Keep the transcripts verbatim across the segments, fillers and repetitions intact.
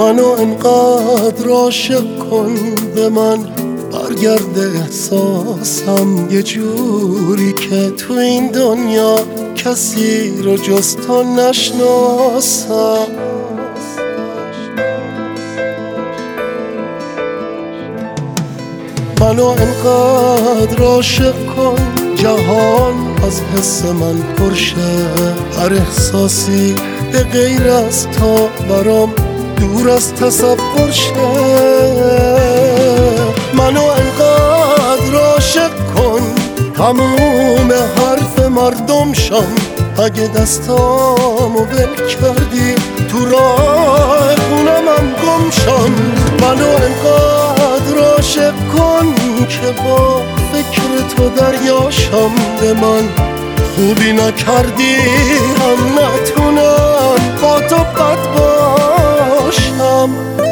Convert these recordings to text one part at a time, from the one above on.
منو انقدر عاشق کن به من، برگرده احساسم یه جوری که تو این دنیا کسی رو جز تو نشناسم. منو انقدر عاشق کن جهان از حس من پرشه، هر احساسی به غیر از تو برام دور از تصور شه. منو انقدر عاشق کن تموم حرف مردم شم، اگه دستامو ول کردی تو راه خونمم گم شم. منو انقدر عاشق کن که با فکر تو دریاشم، به من خوبی نکردی هم نتونم با تو بد باشم.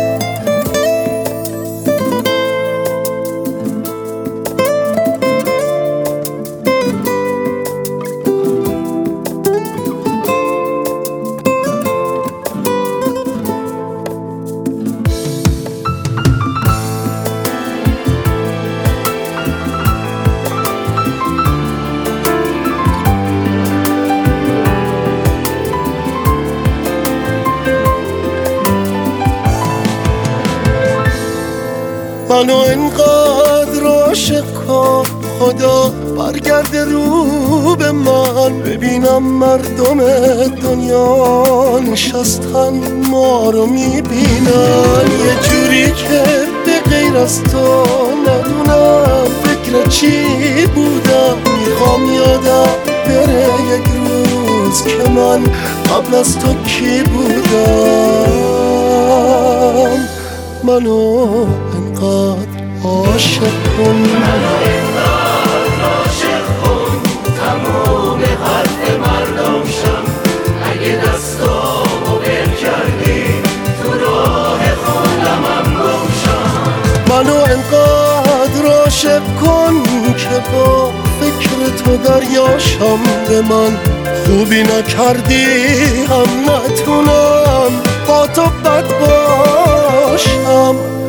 منو انقدر عاشق کن خدا برگرده رو به من، ببینم مردم دنیا نشستن ما رو میبینن یه جوری که به غیر از تو ندونم فکر چی بودم. میخوام یادم بره یک روز که من قبل از تو کی بودم. منو انقدر عاشق کن، منو انقدر عاشق کن تموم حرف مردم شم، اگه دستامو ول کردی تو راه خونمم گم شم. منو انقدر عاشق کن که با فکر تو دریاشم، به من خوبی نکردی هم نتونم با تو بد باشم.